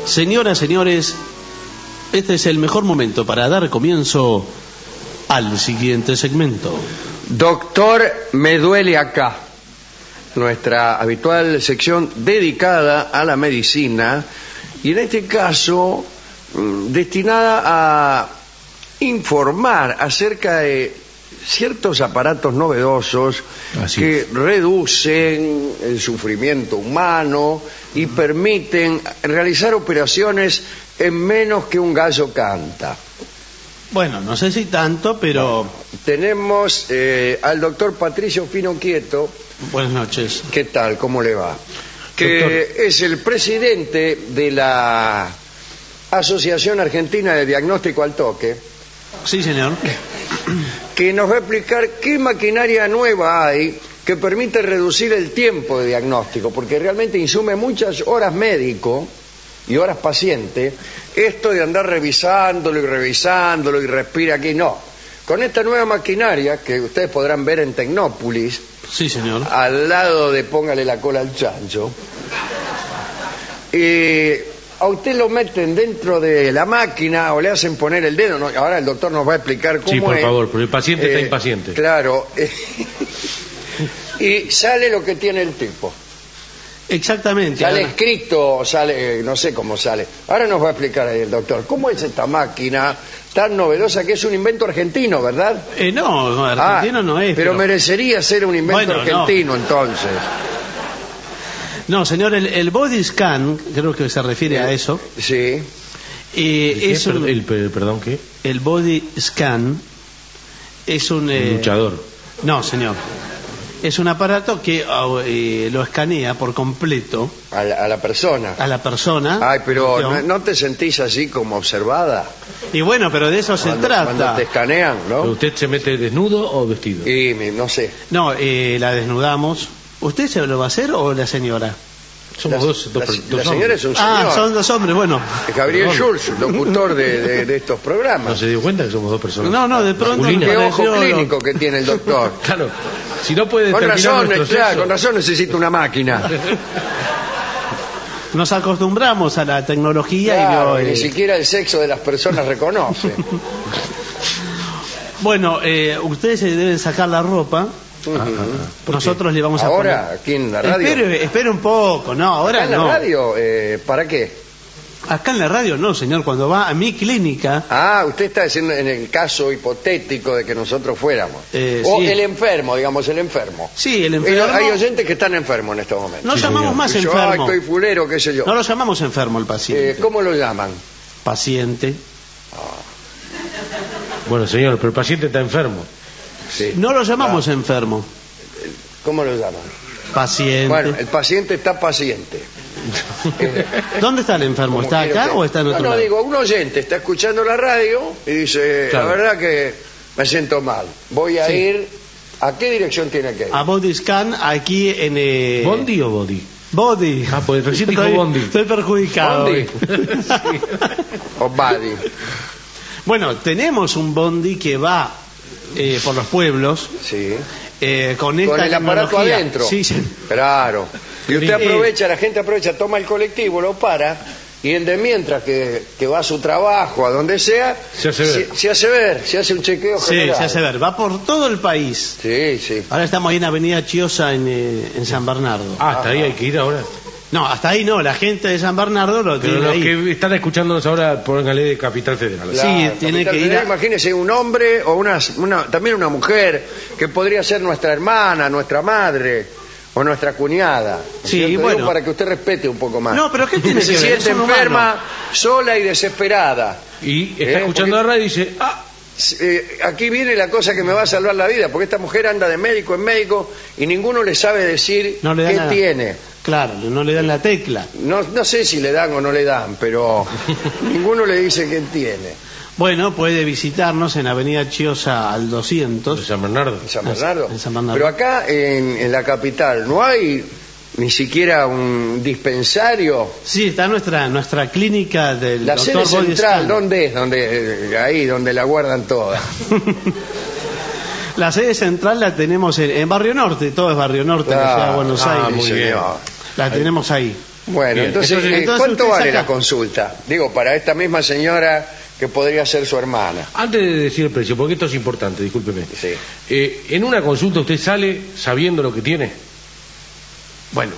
Señoras, señores, este es el mejor momento para dar comienzo al siguiente segmento. Doctor, me duele acá. Nuestra habitual sección dedicada a la medicina y en este caso destinada a informar acerca de ciertos aparatos novedosos que reducen el sufrimiento humano y permiten realizar operaciones en menos que un gallo canta. Bueno, no sé si tanto, pero... Tenemos al doctor Patricio Fino Quieto. Buenas noches. ¿Qué tal? ¿Cómo le va? Que doctor, es el presidente de la Asociación Argentina de Diagnóstico al Toque. Sí, señor. Que nos va a explicar qué maquinaria nueva hay que permite reducir el tiempo de diagnóstico, porque realmente insume muchas horas médico y horas paciente esto de andar revisándolo y respira aquí. No, con esta nueva maquinaria que ustedes podrán ver en Tecnópolis, sí, señor, al lado de Póngale la cola al chancho, a usted lo meten dentro de la máquina o le hacen poner el dedo, ¿no? Ahora el doctor nos va a explicar cómo es. Sí, por favor, porque el paciente está impaciente. Claro. Y sale lo que tiene el tipo. Exactamente. Sale escrito, sale, no sé cómo sale. Ahora nos va a explicar ahí el doctor. ¿Cómo es esta máquina tan novedosa que es un invento argentino, verdad? No, argentino no es. Pero merecería ser un invento argentino, entonces. No, señor, el body scan, creo que se refiere a eso. Sí. Perdón, ¿qué? El body scan es un... luchador. No, señor. Es un aparato que lo escanea por completo. A la persona. A la persona. Ay, pero ¿no te sentís así como observada? Y bueno, pero de eso se trata. Cuando te escanean, ¿no? ¿Usted se mete desnudo o vestido? Y no sé. No, la desnudamos. ¿Usted se lo va a hacer o la señora? Somos dos la señora es un señor. Ah, son dos hombres, bueno. Gabriel Schulz, locutor de estos programas. ¿No se dio cuenta que somos dos personas? No, de pronto... Qué ojo clínico que tiene el doctor. Claro, si no puede con razón, sexo... con razón necesita una máquina. Nos acostumbramos a la tecnología, claro, y ni siquiera el sexo de las personas reconoce. Bueno, ustedes se deben sacar la ropa. Nosotros le vamos a poner... ¿Ahora? ¿Aquí en la radio? Espere un poco, no, ahora ¿Acá en la radio? ¿Para qué? Acá en la radio no, señor, cuando va a mi clínica... Ah, usted está diciendo en el caso hipotético de que nosotros fuéramos. O sí. El enfermo, digamos, el enfermo. Sí, el enfermo... Hay oyentes que están enfermos en estos momentos. No sí, llamamos señor. más Yo, enfermo. estoy fulero, qué sé yo. No lo llamamos enfermo el paciente. ¿Cómo lo llaman? Paciente. Bueno, señor, pero el paciente está enfermo. Sí. No lo llamamos enfermo. ¿Cómo lo llaman? Paciente. Bueno, el paciente está paciente. ¿Dónde está el enfermo? ¿Está acá o está en otro lado? No, digo, un oyente está escuchando la radio y dice, claro, la verdad que me siento mal. Voy a ir... ¿A qué dirección tiene que ir? A Body Scan, aquí en... ¿Bondi o Body? Body. Ah, pues recién dijo Bondi. Estoy perjudicado. ¿Bondi? Sí. O Body. Bueno, tenemos un bondi que va por los pueblos. Sí. Con esta el aparato adentro. Sí, sí. Claro. Y usted aprovecha, la gente aprovecha, toma el colectivo, lo para, y el de mientras que va a su trabajo, a donde sea, se hace ver, se hace un chequeo general. Sí, se hace ver. Va por todo el país. Sí, sí. Ahora estamos ahí en Avenida Chiosa, en San Bernardo. Hasta ahí hay que ir ahora. No, hasta ahí no, la gente de San Bernardo lo tiene. Pero los ahí que están escuchándonos ahora, póngale de Capital Federal. Claro, sí, tiene que ir. Imagínese un hombre o también una mujer que podría ser nuestra hermana, nuestra madre o nuestra cuñada. Sí, bueno. Para que usted respete un poco más. No, pero ¿qué tiene que ver? Se siente enferma, sola y desesperada. Y está escuchando la radio y dice, aquí viene la cosa que me va a salvar la vida, porque esta mujer anda de médico en médico y ninguno le sabe decir qué tiene. Claro, no le dan la tecla. No sé si le dan o no le dan, pero ninguno le dice qué tiene. Bueno, puede visitarnos en Avenida Chiosa al 200. ¿En San Bernardo? ¿En San Bernardo? En San Bernardo. Pero acá en la capital no hay ni siquiera un dispensario. Sí, está nuestra clínica del la doctor sede central, Bodiscan. ¿dónde es? Ahí donde la guardan todas. La sede central la tenemos en Barrio Norte, todo es Barrio Norte, en la ciudad de Buenos Aires. Muy bien. La tenemos ahí. Bueno, Bien, entonces, entonces ¿cuánto usted vale saca- la consulta? Digo, para esta misma señora que podría ser su hermana. Antes de decir el precio, porque esto es importante, discúlpeme. Sí. En una consulta usted sale sabiendo lo que tiene. Bueno,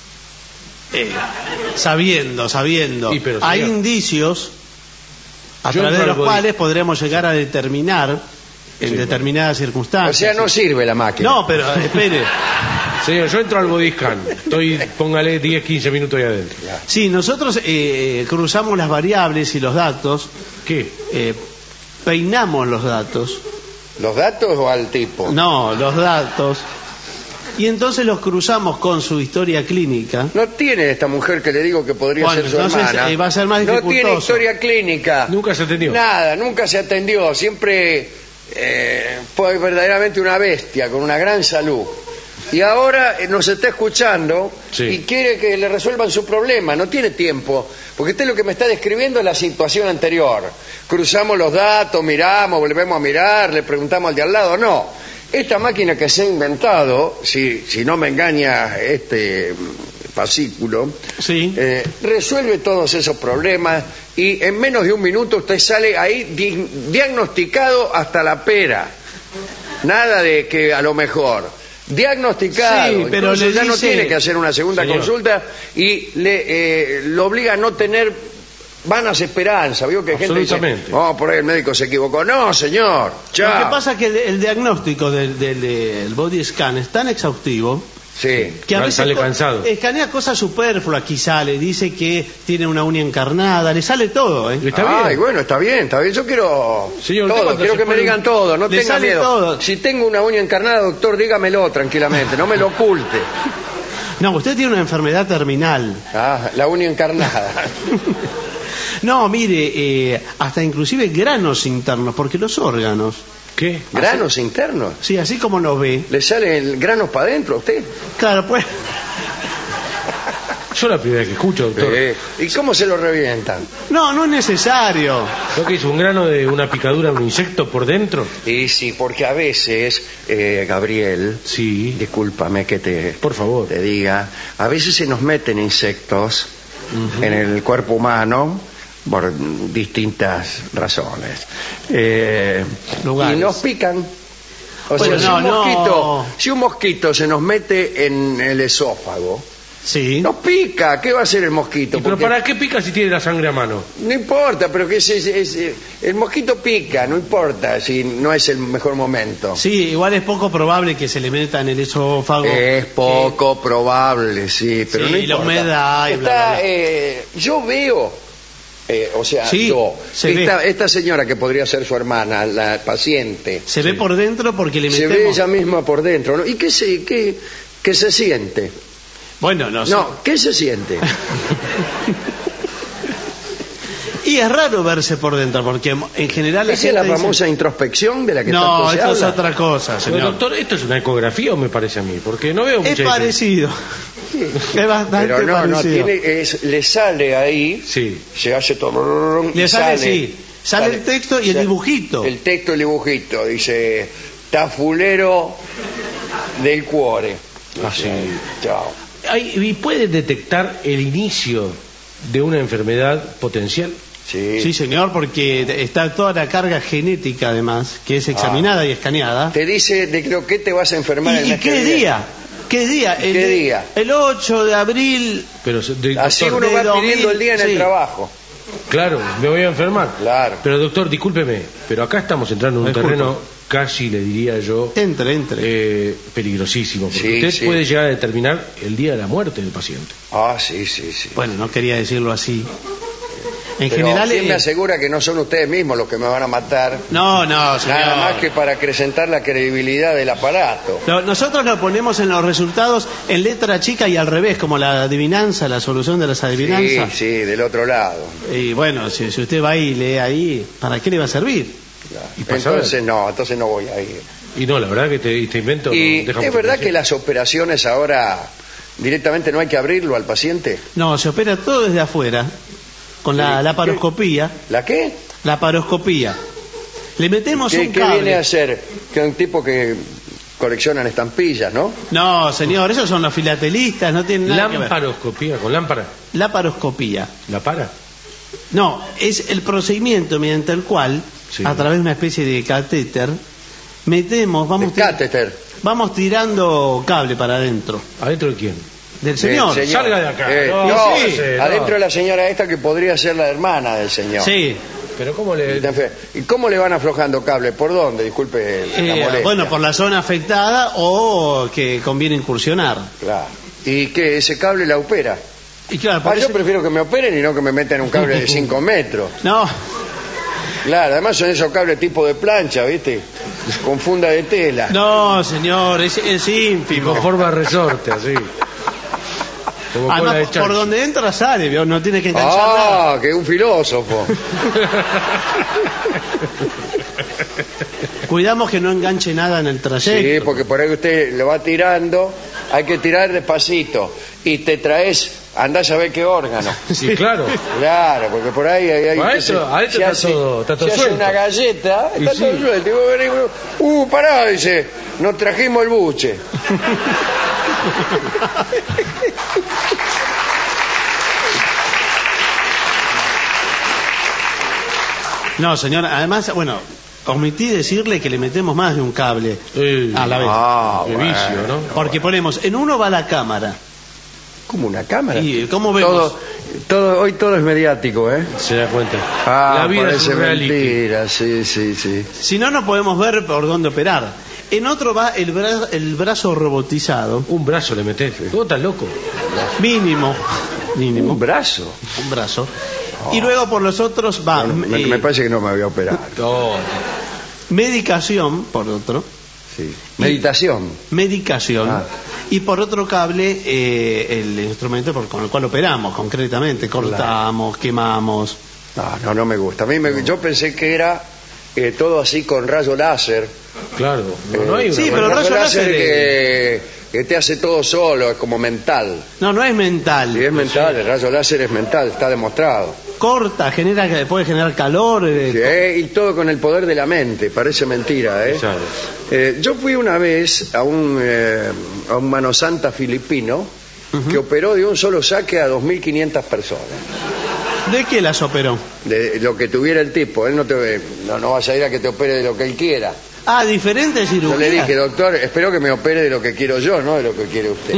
sabiendo. Sí, pero, Hay señor, indicios a yo través de los entro al cuales podremos llegar a determinar en Sí, determinadas O circunstancias. sea, no sirve la máquina. No, pero espere. Señor, yo entro al bodyscan. Estoy, póngale 10, 15 minutos ahí adentro. Sí, nosotros cruzamos las variables y los datos, ¿Qué? peinamos los datos. ¿Los datos o al tipo? No, los datos. Y entonces los cruzamos con su historia clínica. No tiene esta mujer que le digo que podría Bueno, ser su entonces, hermana. va a ser más No tiene dificultoso. historia clínica. Nunca se atendió. Nada, nunca se atendió. Siempre fue verdaderamente una bestia, con una gran salud. Y ahora nos está escuchando Sí. y quiere que le resuelvan su problema. No tiene tiempo, porque usted lo que me está describiendo es la situación anterior. Cruzamos los datos, miramos, volvemos a mirar, le preguntamos al de al lado. No. Esta máquina que se ha inventado, si no me engaña este fascículo, Sí. resuelve todos esos problemas y en menos de un minuto usted sale ahí diagnosticado hasta la pera. Nada de que a lo mejor. Diagnosticado. Sí, pero Incluso le ya no dice- tiene que hacer una segunda Señor. consulta y lo obliga a no tener vanas esperanzas. Vio que hay gente que dice, Absolutamente. por ahí el médico se equivocó. No, señor. Lo Chao. que pasa es que el diagnóstico del body scan es tan exhaustivo Sí. que a veces Sale cansado. escanea cosas superfluas, quizá le dice que tiene una uña encarnada, le sale todo, ¿eh? Está bien. Ay, bueno, está bien. Yo quiero Señor, ¿usted todo, cuando quiero se que me pone digan todo, no Le tenga sale miedo. todo. Si tengo una uña encarnada, doctor, dígamelo tranquilamente, no me lo oculte. No, usted tiene una enfermedad terminal. Ah, la uña encarnada. No, mire, hasta inclusive granos internos, porque los órganos, ¿Qué? ¿Granos internos? sí, así como nos ve, ¿Le salen granos para adentro a usted? claro, pues, Yo la primera vez que escucho, doctor. ¿Y cómo se lo revientan? no es necesario. ¿Lo que hizo? ¿Un grano de una picadura de un insecto por dentro? Y sí, porque a veces, Gabriel, Sí. discúlpame que Por favor. te diga, a veces se nos meten insectos en el cuerpo humano por distintas razones. Lugares. Y nos pican. O Bueno, sea, no. si un mosquito se nos mete en el esófago, Sí. nos pica. ¿Qué va a hacer el mosquito? ¿Y pero Porque para qué pica si tiene la sangre a mano? no importa, pero que el mosquito pica, no importa si no es el mejor momento. Sí, igual es poco probable que se le meta en el esófago. Es poco probable, sí, pero Sí, no y la importa. humedad y bla, bla, bla. Yo veo, Sí, yo, se ve. esta señora que podría ser su hermana, la paciente, Se ve por dentro porque le se metemos... ve ella misma por dentro, ¿no? ¿Y qué se siente? Bueno, no sé. No, ¿qué se siente? Y es raro verse por dentro porque en general la ¿Esa es la gente dice- famosa introspección de la que No, tanto se esto es habla? otra cosa, Pero, señor. doctor, ¿esto es una ecografía o me parece a mí? Porque no veo mucha Es diferencia. parecido. Es bastante Pero no, parecido. le sale ahí, Sí. se hace todo... Le y sale, sí. Sale el texto y el dibujito. El texto y el dibujito, dice, tafulero del cuore. Ah, sí. Chao. ¿Y puede detectar el inicio de una enfermedad potencial? Sí. Sí, señor, porque está toda la carga genética, además, que es examinada y escaneada. Te dice de lo que te vas a enfermar el ¿Y mes que qué viene. día? ¿Qué día? ¿Qué día? El 8 de abril. Pero, Así doctor, uno va de 2000, pidiendo el día en el sí. trabajo. claro, me voy a enfermar. Claro. Pero, doctor, discúlpeme, pero acá estamos entrando en un Disculpe. terreno casi, le diría yo, Entre. peligrosísimo. Porque Sí, usted sí. puede llegar a determinar el día de la muerte del paciente. Ah, sí, sí, sí. Bueno, no quería decirlo así. En Pero general. ¿quién me asegura que no son ustedes mismos los que me van a matar? No, señor. Nada más que para acrecentar la credibilidad del aparato. Nosotros lo ponemos en los resultados en letra chica y al revés, como la adivinanza, la solución de las Sí, adivinanzas. sí, del otro lado. Y bueno, si usted va y lee ahí, ¿para qué le va a servir? Y para saber. Entonces no voy a ir. Y no, la verdad que este invento... Y no deja es mucho verdad decir. que las operaciones ahora directamente no hay que abrirlo al paciente. No, se opera todo desde afuera, con la Sí. laparoscopía. ¿La qué? La paroscopía. Le metemos un ¿Qué cable. viene a hacer? Que un tipo que coleccionan estampillas, ¿no? No, señor, esos son los filatelistas, no tienen nada que ver. Lamparoscopía, con lámpara. Laparoscopía. ¿La para? No, es el procedimiento mediante el cual, Sí. a través de una especie de catéter, metemos, El catéter. vamos tirando cable para adentro. ¿Adentro de quién? Del señor. Salga de acá. No, No, sí, no. adentro de la señora esta que podría ser la hermana del señor. Sí. Pero ¿cómo le...? ¿Y cómo le van aflojando cable? ¿Por dónde? Disculpe la molestia. Bueno, por la zona afectada o que conviene incursionar. Claro. ¿Y qué? ¿Ese cable la opera? Y claro, por Yo eso- prefiero que me operen y no que me metan un cable de 5 metros. No, Claro, además son esos cables tipo de plancha, ¿viste? Con funda de tela. no, señor, es ínfimo. Con forma de resorte, así. Como cola de Además, chancho. por donde entra sale, ¿vio? No tiene que enganchar nada. Ah, que un filósofo. Cuidamos que no enganche nada en el trayecto. Sí, porque por ahí usted lo va tirando, hay que tirar despacito. Y te traes, andás a ver qué órgano. Sí, claro. Claro, porque por ahí hay Adentro está todo se hace suelto. una galleta, Y está sí. todo suelto. Y vos venís, pará, dice, nos trajimos el buche. No, señor, además, bueno, omití decirle que le metemos más de un cable a la vez. Qué vicio, ¿no? Porque ponemos, en uno va la cámara. Como una cámara. ¿Y cómo vemos? Hoy todo es mediático, ¿eh? Se da cuenta. La vida es parece un reality. mentira, sí. Si no, no podemos ver por dónde operar. En otro va el brazo robotizado. Un brazo le metés. ¿Cómo estás loco? Mínimo. Un brazo. Un brazo. Y luego por los otros va Bueno, me parece que no me había operado. No. medicación, por otro. Sí. Meditación. Medicación. Ah. Y por otro cable, el instrumento con el cual operamos, concretamente. Cortamos, quemamos. No me gusta. Yo pensé que era todo así con rayo láser. Claro. No hay una sí, buena- pero el rayo láser que te hace todo solo, es como mental. No es mental. Si es mental, el rayo láser es mental, está demostrado. Corta, puede generar calor. Sí, y todo con el poder de la mente, parece mentira, ¿eh? Claro. Yo fui una vez a un manosanta filipino que operó de un solo saque a 2.500 personas. ¿De qué las operó? De lo que tuviera el tipo, él no vas a ir a que te opere de lo que él quiera. Ah, diferentes Yo cirugías. le dije, doctor, espero que me opere de lo que quiero yo, no de lo que quiere usted.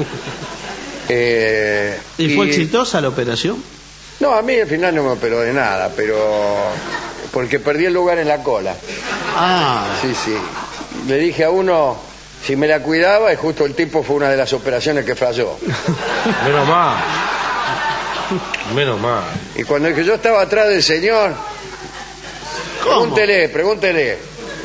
¿Y fue exitosa la operación? No, a mí al final no me operó de nada, pero porque perdí el lugar en la cola. Ah, Sí. Le dije a uno si me la cuidaba y justo el tipo fue una de las operaciones que falló. Menos mal. Menos mal. Y cuando yo estaba atrás del señor, ¿cómo? pregúntele.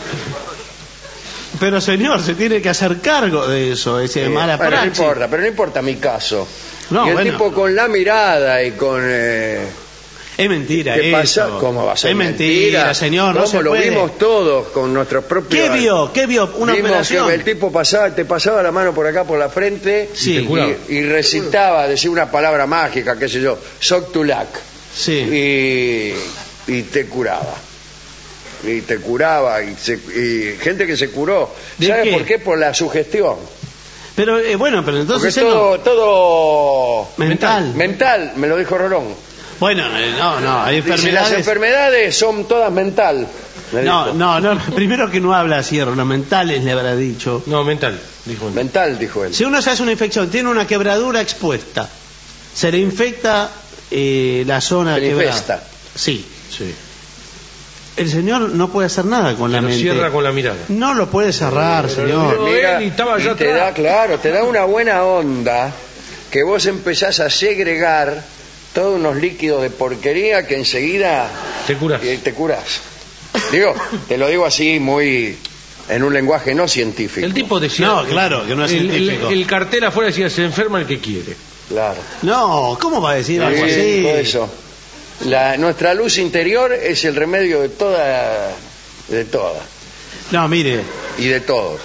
Pero señor, se tiene que hacer cargo de eso, es mala Bueno, praxis. pero no importa mi caso. No, y el bueno. tipo con la mirada y con... Es mentira ¿Qué eso. pasa? ¿Cómo va a ser Es mentira, señor, no ¿Cómo se lo puede. vimos todos con nuestros propios... ¿Qué vio? Una Vimos operación. que el tipo te pasaba la mano por acá, por la frente, Sí. Y te curaba. y recitaba, decía una palabra mágica, qué sé yo, Soktulak, Sí. y te curaba. Y te curaba, y gente que se curó. ¿De ¿Sabes qué? por qué? Por la sugestión. Pero bueno, pero Porque entonces todo mental. mental, me lo dijo Rolón. Bueno, no, hay Dice, las enfermedades. enfermedades son todas mental. me dijo. No, primero que no habla así, lo mentales le habrá dicho. No, mental, dijo él. Mental, dijo él. Si uno se hace una infección, tiene una quebradura expuesta, se le infecta la zona Se le quebrada. infesta. Sí. Sí. El señor no puede hacer nada con la Lo mente. cierra con la mirada. No lo puede cerrar, señor. no, él estaba allá te atrás. da, claro, te da una buena onda que vos empezás a segregar todos unos líquidos de porquería que enseguida Te curas. te curás. Te lo digo así muy en un lenguaje no científico. El tipo decía... No, claro, que no es científico. El cartel afuera decía, se enferma el que quiere. Claro. No, ¿cómo va a decir algo Sí, así? todo eso. Nuestra luz interior es el remedio de toda No, mire, y de todos.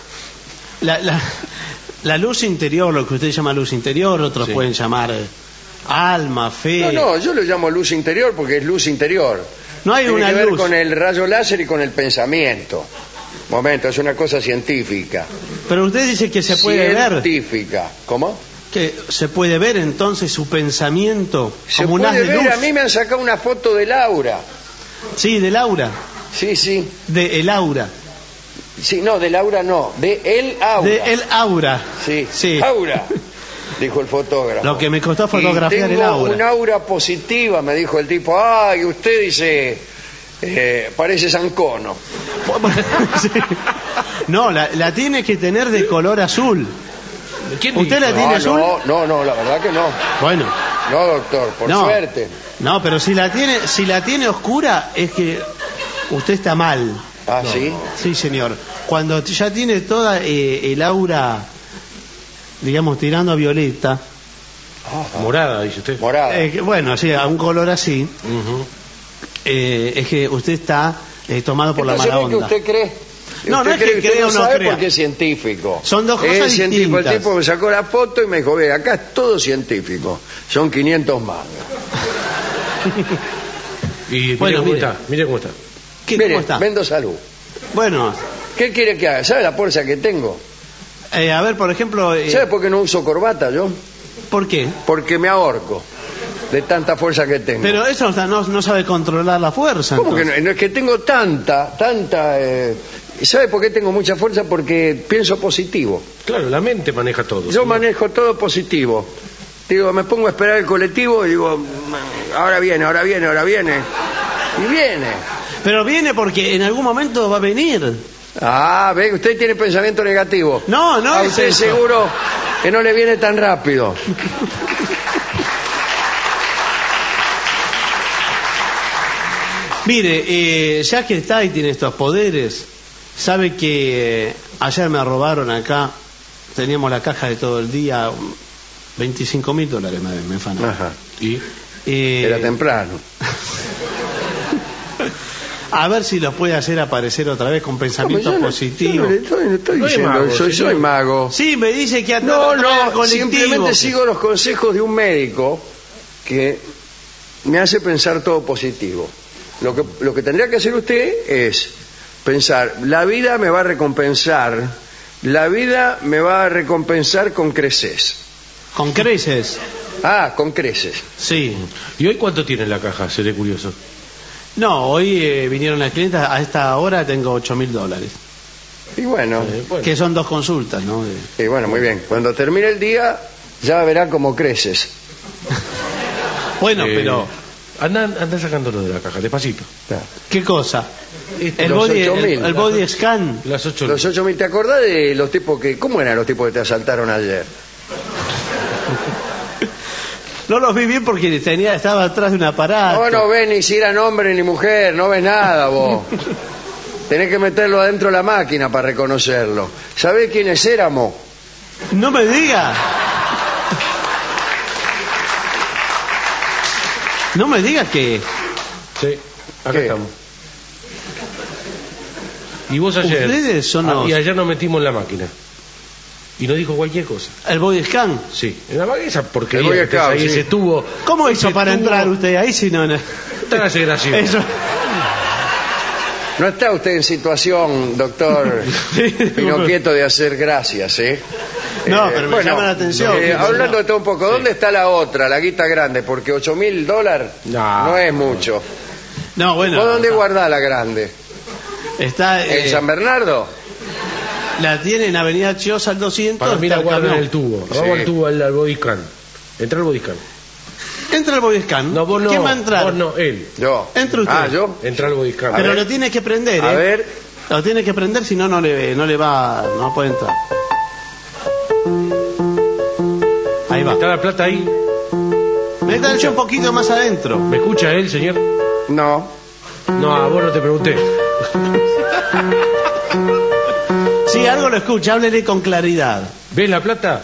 la luz interior, lo que usted llama luz interior, otros Sí. pueden llamar alma, fe. No, yo lo llamo luz interior porque es luz interior. No hay Tiene una que ver luz. con el rayo láser y con el pensamiento. Momento, es una cosa científica. Pero usted dice que se puede ver. Científica. ¿Cómo? Que se puede ver entonces su pensamiento Se como un haz puede de ver, luz. a mí me han sacado una foto de Laura. Sí, de Laura. Sí, sí. De el aura. Sí, no, de Laura no, de el Aura. De el aura. Sí, Sí. Aura, dijo el fotógrafo. Lo que me costó Y fotografiar el tengo aura. un aura positiva, me dijo el tipo. Ay, usted dice, parece Sancono. Sí. No, la tiene que tener de color azul. ¿Quién ¿Usted dijo? la tiene azul? No, la verdad que no. Bueno, No, doctor, por no. suerte. No, pero si la tiene oscura es que usted está mal. Ah, No. ¿sí? Sí, señor. Cuando ya tiene toda el aura, digamos, tirando a violeta, Morada, dice usted. Morada. bueno, sí, a un color así, Ujú. es que usted está tomado por la Entonces, mala ¿ve que onda. usted cree? No, usted no es que cree, usted crea o no sabe crea. porque es científico. Son dos cosas Es científico. El distintas. tipo me sacó la foto y me dijo, ve, acá es todo científico. Son 500 mangas. Y mire Bueno, cómo mire. está, mire cómo está. ¿Cómo Mire, está? vendo salud. Bueno, ¿Qué quiere que haga? ¿Sabe la fuerza que tengo? a ver, por ejemplo, ¿Sabe por qué no uso corbata yo? ¿por qué? Porque me ahorco de tanta fuerza que tengo. Pero eso no sabe controlar la fuerza. ¿Cómo que entonces. no? No es que tengo tanta... ¿Sabe por qué tengo mucha fuerza? Porque pienso positivo. Claro, la mente maneja todo. Yo ¿sí? manejo todo positivo. Digo, me pongo a esperar el colectivo y digo, ahora viene, ahora viene, ahora viene. Y viene. Pero viene porque en algún momento va a venir. Ah, ve, usted tiene pensamiento negativo. No, no A es usted eso. seguro que no le viene tan rápido. Mire, ya que está y tiene estos poderes, sabe que ayer me robaron acá, teníamos la caja de todo el día, $25.000 me fanaron. Ajá. Y Era temprano. A ver si los puede hacer aparecer otra vez con pensamientos Yo no positivos. le estoy No es diciendo, mago, soy señor. mago. Sí, me dice que No, al no, colectivo. simplemente sigo los consejos de un médico que me hace pensar todo positivo. Lo que tendría que hacer usted es pensar, la vida me va a recompensar, la vida me va a recompensar con creces. Con creces. Ah, con creces. Sí. ¿Y hoy cuánto tiene en la caja? Seré curioso. No, hoy vinieron las clientas, a esta hora tengo $8.000. Y bueno, Bueno. Que son 2 consultas, ¿no? y bueno, muy bien. Cuando termine el día, ya verá cómo creces. Bueno, pero Anda sacándolo de la caja, despacito. ¿qué cosa? El Los body, 8.000. el body scan. Las 8. Los 8.000, ¿te acordás de los tipos que... ¿Cómo eran los tipos que te asaltaron ayer? No los vi bien porque estaba atrás de un aparato. Vos no ves ni si eran hombre ni mujer, no ves nada vos. Tenés que meterlo adentro de la máquina para reconocerlo. ¿Sabés quiénes éramos? No me diga. No me diga que Sí, acá ¿Qué? estamos. Y vos ayer. Ustedes son los- Y ayer nos metimos en la máquina. Y nos dijo cualquier cosa. el body scan. Sí, en la máquina esa porquería. El Boy que tenés Scout, ahí, sí. ese tubo. ¿Cómo hizo ese para tubo entrar usted ahí si no? Tan hace gracioso. Eso. No está usted en situación, doctor Pinoquieto, de hacer gracias, ¿eh? No, pero me llama la atención. Hablando de todo un poco, ¿dónde está la otra, la guita grande? Porque $8.000 No. no es mucho. No, bueno. ¿Vos dónde guardás la grande? Está, ¿En San Bernardo? la tiene en Avenida Chiosa al 200. Para mí la está el guardan en camión. el tubo. Sí. Vamos al tubo, al body scan. Entra al body scan. Entra el body scan. No, vos no. ¿Quién va a entrar? Vos no, él. Yo. Entra usted. Ah, ¿yo? Entra al body scan. A Pero ver. lo tiene que prender, A ¿eh? ver. Lo tiene que prender, si no, no le va, no puede entrar. Ahí va. ¿Está la plata ahí? Métanse un poquito más adentro. ¿Me escucha él, señor? No. No, a vos no te pregunté. Si algo lo escucha, háblele con claridad. ¿Ves la plata?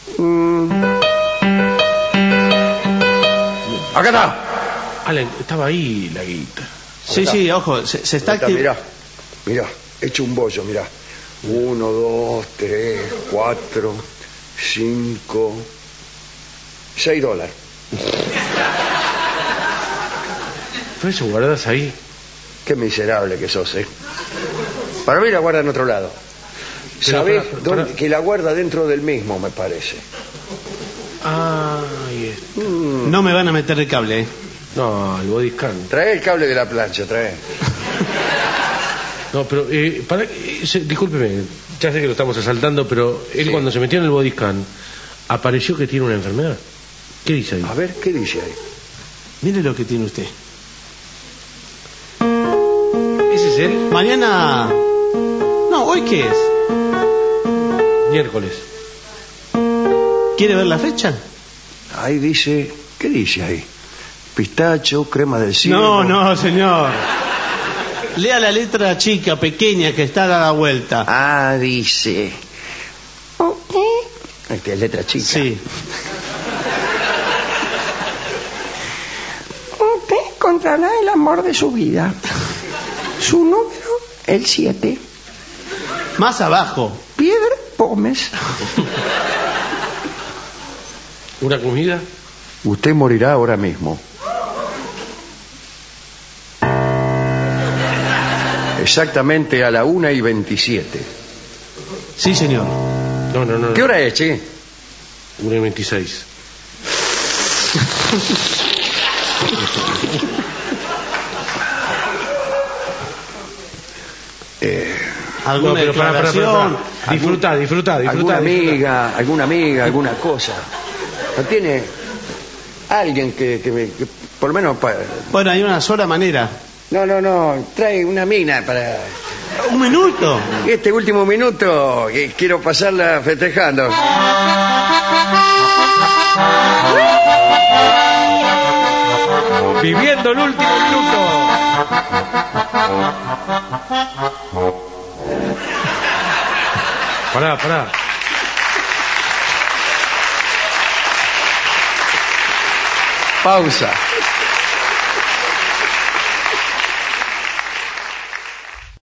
Acá está. Alan, estaba ahí la guita. Sí, sí, ojo, se está Acá, activando. mirá, hecho un bollo, mirá. 1, 2, 3, 4, 5, $6. Pero eso guardás ahí. Qué miserable que sos, ¿eh? Para mí la guarda en otro lado. Pero ¿Sabés para- dónde? Que la guarda dentro del mismo, me parece. Ahí está. No me van a meter el cable, ¿eh? No, el body scan. Trae el cable de la plancha, trae. No, pero discúlpeme, ya sé que lo estamos asaltando, pero él cuando se metió en el body scan, apareció que tiene una enfermedad. ¿Qué dice ahí? A ver, ¿qué dice ahí? Mire lo que tiene usted. ¿Ese es él? Mañana... No, ¿hoy qué es? Miércoles. ¿Quiere ver la fecha? Ahí dice, ¿qué dice ahí? Pistacho, crema del cielo. No, no, señor. Lea la letra chica, pequeña, que está a la vuelta. Ah, dice. Esta es letra chica. Sí. Usted encontrará el amor de su vida. Su número, el 7. Más abajo. Piedra Pómez. ¿Una comida? Usted morirá ahora mismo. Exactamente a la 1:27. Sí, señor. No. ¿Qué hora es, che? 1:26. ¿Alguna No, pero declaración? Disfruta. ¿Alguna amiga, alguna cosa? ¿No tiene alguien que por lo menos Bueno, hay una sola manera. No, trae una mina para Un minuto. este último minuto que quiero pasarla festejando. Viviendo el último minuto. Pará. Pausa.